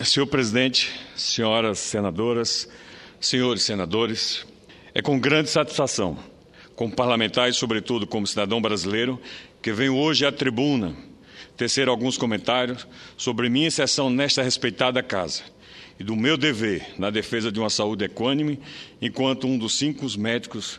Senhor presidente, senhoras senadoras, senhores senadores, é com grande satisfação, como parlamentar e, sobretudo, como cidadão brasileiro, que venho hoje à tribuna tecer alguns comentários sobre minha inserção nesta respeitada casa e do meu dever na defesa de uma saúde equânime enquanto um dos 5 médicos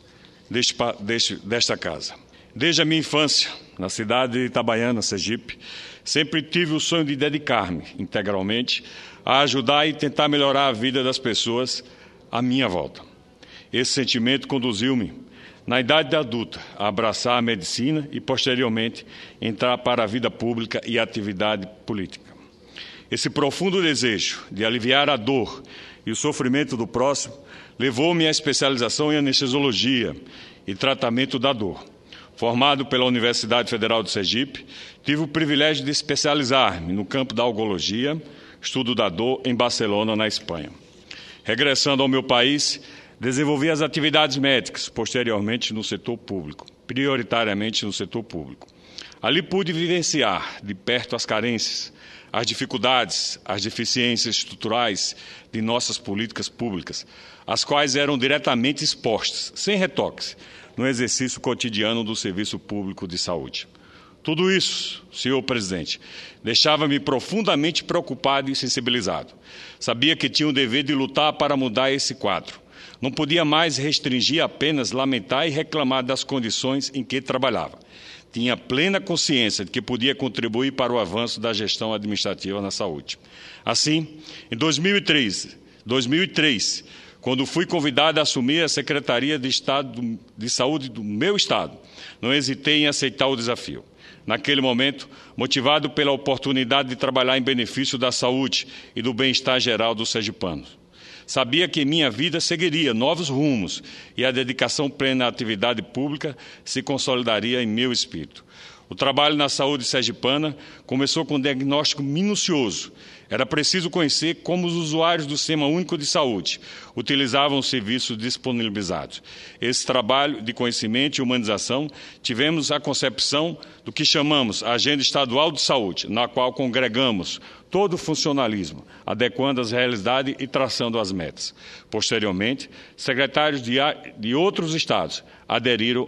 desta casa. Desde a minha infância, na cidade de Itabaiana, Sergipe, sempre tive o sonho de dedicar-me integralmente a ajudar e tentar melhorar a vida das pessoas à minha volta. Esse sentimento conduziu-me, na idade adulta, a abraçar a medicina e, posteriormente, entrar para a vida pública e a atividade política. Esse profundo desejo de aliviar a dor e o sofrimento do próximo levou-me à especialização em anestesiologia e tratamento da dor. Formado pela Universidade Federal de Sergipe, tive o privilégio de especializar-me no campo da algologia, estudo da dor, em Barcelona, na Espanha. Regressando ao meu país, desenvolvi as atividades médicas, posteriormente no setor público, prioritariamente no setor público. Ali pude vivenciar de perto as carências, as dificuldades, as deficiências estruturais de nossas políticas públicas, as quais eram diretamente expostas, sem retoques, no exercício cotidiano do serviço público de saúde. Tudo isso, senhor presidente, deixava-me profundamente preocupado e sensibilizado. Sabia que tinha o dever de lutar para mudar esse quadro. Não podia mais restringir apenas lamentar e reclamar das condições em que trabalhava. Tinha plena consciência de que podia contribuir para o avanço da gestão administrativa na saúde. Assim, em 2003, quando fui convidado a assumir a Secretaria de Estado de Saúde do meu Estado, não hesitei em aceitar o desafio. Naquele momento, motivado pela oportunidade de trabalhar em benefício da saúde e do bem-estar geral dos sergipanos. Sabia que minha vida seguiria novos rumos e a dedicação plena à atividade pública se consolidaria em meu espírito. O trabalho na saúde sergipana começou com um diagnóstico minucioso. Era preciso conhecer como os usuários do Sistema Único de Saúde utilizavam os serviços disponibilizados. Esse trabalho de conhecimento e humanização, tivemos a concepção do que chamamos a Agenda Estadual de Saúde, na qual congregamos todo o funcionalismo, adequando as realidades e traçando as metas. Posteriormente, secretários de outros estados aderiram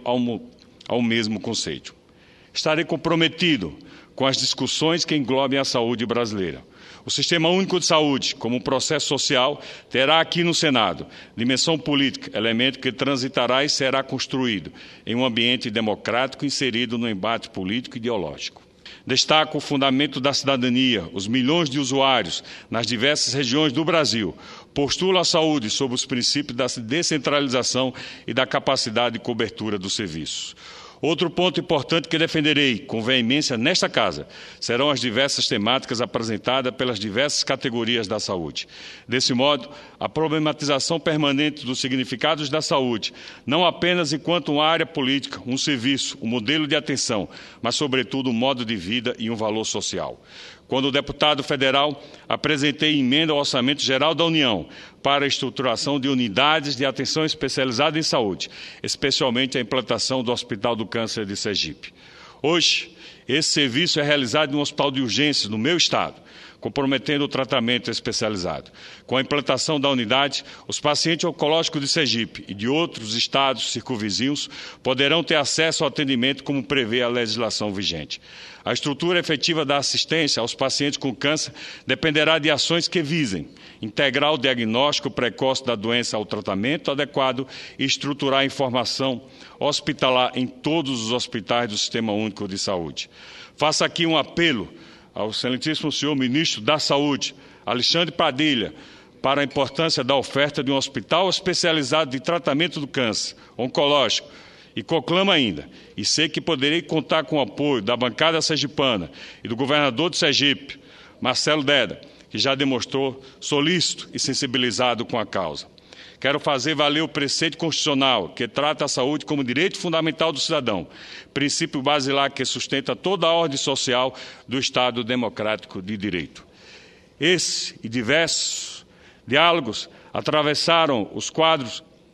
ao mesmo conceito. Estarei comprometido com as discussões que englobem a saúde brasileira. O Sistema Único de Saúde, como processo social, terá aqui no Senado dimensão política, elemento que transitará e será construído em um ambiente democrático inserido no embate político e ideológico. Destaco o fundamento da cidadania, os milhões de usuários nas diversas regiões do Brasil. Postulo a saúde sob os princípios da descentralização e da capacidade de cobertura dos serviços. Outro ponto importante que defenderei com veemência nesta casa serão as diversas temáticas apresentadas pelas diversas categorias da saúde. Desse modo, a problematização permanente dos significados da saúde, não apenas enquanto uma área política, um serviço, um modelo de atenção, mas, sobretudo, um modo de vida e um valor social. Quando deputado federal, apresentei emenda ao Orçamento Geral da União para a estruturação de unidades de atenção especializada em saúde, especialmente a implantação do Hospital do Câncer de Sergipe. Hoje, esse serviço é realizado em um hospital de urgências no meu estado, comprometendo o tratamento especializado. Com a implantação da unidade, os pacientes oncológicos de Sergipe e de outros estados circunvizinhos poderão ter acesso ao atendimento como prevê a legislação vigente. A estrutura efetiva da assistência aos pacientes com câncer dependerá de ações que visem integrar o diagnóstico precoce da doença ao tratamento adequado e estruturar a informação hospitalar em todos os hospitais do Sistema Único de Saúde. Faço aqui um apelo ao excelentíssimo senhor ministro da Saúde, Alexandre Padilha, para a importância da oferta de um hospital especializado de tratamento do câncer oncológico. E conclamo ainda, e sei que poderei contar com o apoio da bancada sergipana e do governador de Sergipe, Marcelo Deda, que já demonstrou solícito e sensibilizado com a causa. Quero fazer valer o preceito constitucional que trata a saúde como direito fundamental do cidadão, princípio basilar que sustenta toda a ordem social do Estado democrático de direito. Esse e diversos diálogos atravessaram os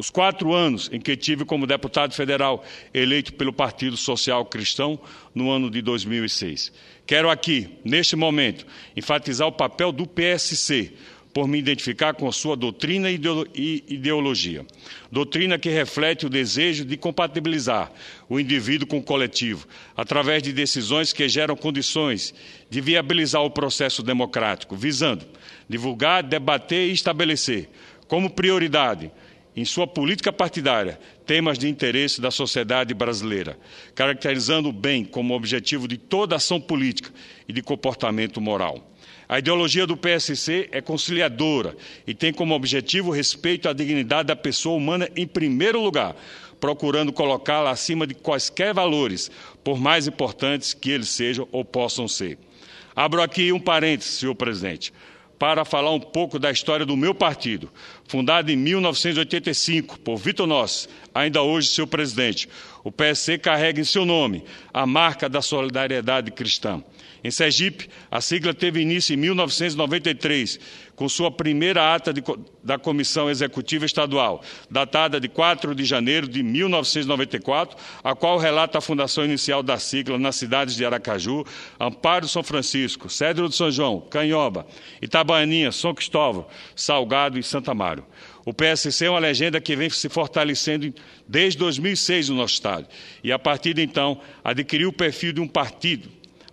os 4 anos em que tive como deputado federal eleito pelo Partido Social Cristão no ano de 2006. Quero aqui, neste momento, enfatizar o papel do PSC, por me identificar com a sua doutrina e ideologia. Doutrina que reflete o desejo de compatibilizar o indivíduo com o coletivo, através de decisões que geram condições de viabilizar o processo democrático, visando divulgar, debater e estabelecer como prioridade em sua política partidária temas de interesse da sociedade brasileira, caracterizando o bem como objetivo de toda ação política e de comportamento moral. A ideologia do PSC é conciliadora e tem como objetivo o respeito à dignidade da pessoa humana em primeiro lugar, procurando colocá-la acima de quaisquer valores, por mais importantes que eles sejam ou possam ser. Abro aqui um parênteses, senhor presidente, para falar um pouco da história do meu partido, fundado em 1985 por Vitor Nossi, ainda hoje seu presidente. O PSC carrega em seu nome a marca da solidariedade cristã. Em Sergipe, a sigla teve início em 1993, com sua primeira ata da Comissão Executiva Estadual, datada de 4 de janeiro de 1994, a qual relata a fundação inicial da sigla nas cidades de Aracaju, Amparo São Francisco, Cedro do São João, Canhoba, Itabaianinha, São Cristóvão, Salgado e Santa Amaro. O PSC é uma legenda que vem se fortalecendo desde 2006 no nosso estado e, a partir de então, adquiriu o perfil de um partido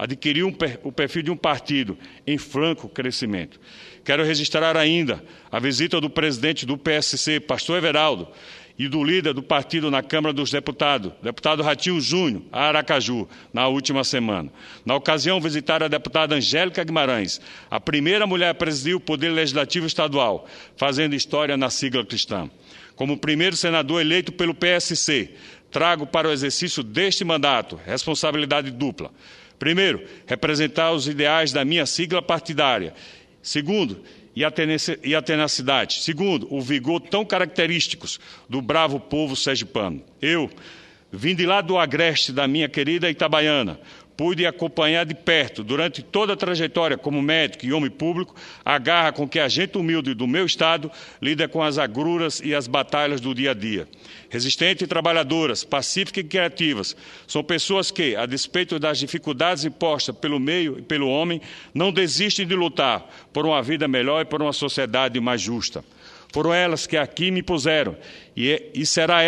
em franco crescimento. Quero registrar ainda a visita do presidente do PSC, pastor Everaldo, e do líder do partido na Câmara dos Deputados, deputado Ratinho Júnior, a Aracaju, na última semana. Na ocasião, visitaram a deputada Angélica Guimarães, a primeira mulher a presidir o Poder Legislativo Estadual, fazendo história na sigla cristã. Como primeiro senador eleito pelo PSC, trago para o exercício deste mandato responsabilidade dupla. Primeiro, representar os ideais da minha sigla partidária. Segundo, e a tenacidade. Segundo, o vigor tão característicos do bravo povo sergipano. Eu, vim de lá do agreste da minha querida Itabaiana, pude acompanhar de perto, durante toda a trajetória como médico e homem público, a garra com que a gente humilde do meu estado lida com as agruras e as batalhas do dia a dia. Resistentes e trabalhadoras, pacíficas e criativas, são pessoas que, a despeito das dificuldades impostas pelo meio e pelo homem, não desistem de lutar por uma vida melhor e por uma sociedade mais justa. Foram elas que aqui me puseram e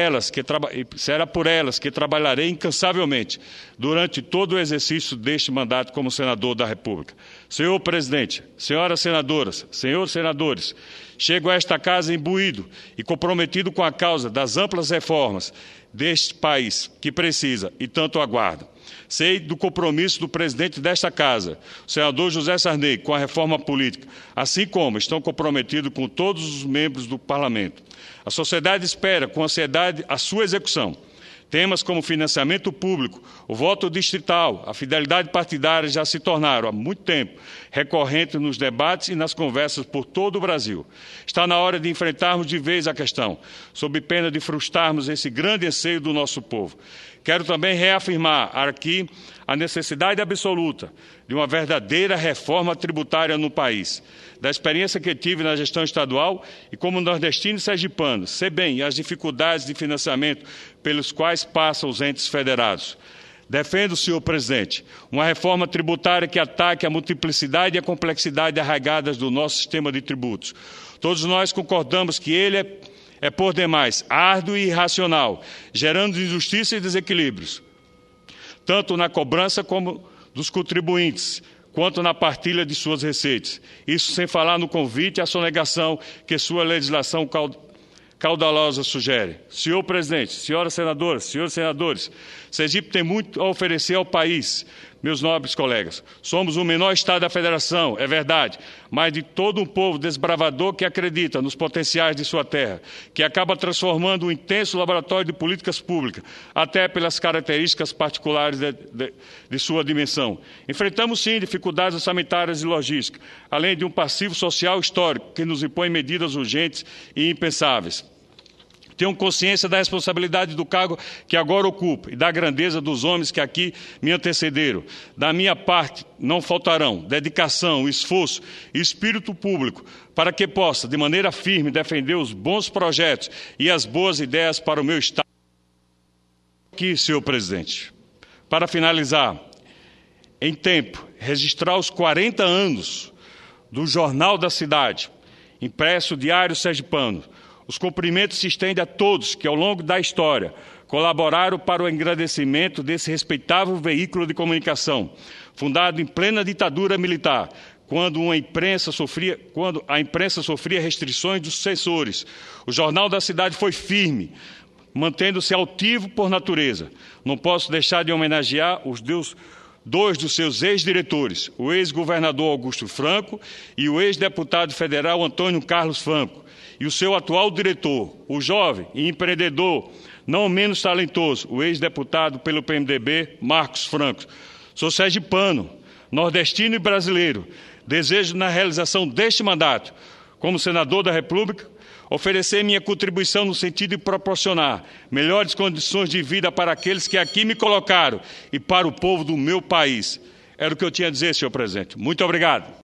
será por elas que trabalharei incansavelmente durante todo o exercício deste mandato como senador da República. Senhor presidente, senhoras senadoras, senhores senadores, chego a esta casa imbuído e comprometido com a causa das amplas reformas deste país que precisa e tanto aguarda. Sei do compromisso do presidente desta Casa, o senador José Sarney, com a reforma política, assim como estão comprometidos com todos os membros do Parlamento. A sociedade espera com ansiedade a sua execução. Temas como financiamento público, o voto distrital, a fidelidade partidária já se tornaram, há muito tempo, recorrentes nos debates e nas conversas por todo o Brasil. Está na hora de enfrentarmos de vez a questão, sob pena de frustrarmos esse grande anseio do nosso povo. Quero também reafirmar aqui a necessidade absoluta de uma verdadeira reforma tributária no país. Da experiência que tive na gestão estadual e como nordestino e sergipano, sei bem as dificuldades de financiamento pelos quais passam os entes federados. Defendo, senhor presidente, uma reforma tributária que ataque a multiplicidade e a complexidade arraigadas do nosso sistema de tributos. Todos nós concordamos que ele é por demais árduo e irracional, gerando injustiça e desequilíbrios, tanto na cobrança como dos contribuintes, quanto na partilha de suas receitas. Isso sem falar no convite e a sonegação que sua legislação caudalosa sugere. Senhor presidente, senhoras senadoras, senhores senadores, Sergipe tem muito a oferecer ao país, meus nobres colegas. Somos o menor estado da federação, é verdade, mas de todo um povo desbravador que acredita nos potenciais de sua terra, que acaba transformando um intenso laboratório de políticas públicas, até pelas características particulares de sua dimensão. Enfrentamos, sim, dificuldades orçamentárias e logísticas, além de um passivo social histórico que nos impõe medidas urgentes e impensáveis. Tenho consciência da responsabilidade do cargo que agora ocupo e da grandeza dos homens que aqui me antecederam. Da minha parte, não faltarão dedicação, esforço e espírito público para que possa, de maneira firme, defender os bons projetos e as boas ideias para o meu Estado. Aqui, senhor presidente, para finalizar, em tempo, registrar os 40 anos do Jornal da Cidade, impresso Diário Sergipano. Os cumprimentos se estendem a todos que, ao longo da história, colaboraram para o engrandecimento desse respeitável veículo de comunicação, fundado em plena ditadura militar, quando a imprensa sofria restrições dos censores. O Jornal da Cidade foi firme, mantendo-se altivo por natureza. Não posso deixar de homenagear dois dos seus ex-diretores, o ex-governador Augusto Franco e o ex-deputado federal Antônio Carlos Franco, e o seu atual diretor, o jovem e empreendedor, não menos talentoso, o ex-deputado pelo PMDB, Marcos Franco. Sou sergipano, nordestino e brasileiro. Desejo, na realização deste mandato, como senador da República, oferecer minha contribuição no sentido de proporcionar melhores condições de vida para aqueles que aqui me colocaram e para o povo do meu país. Era o que eu tinha a dizer, senhor presidente. Muito obrigado.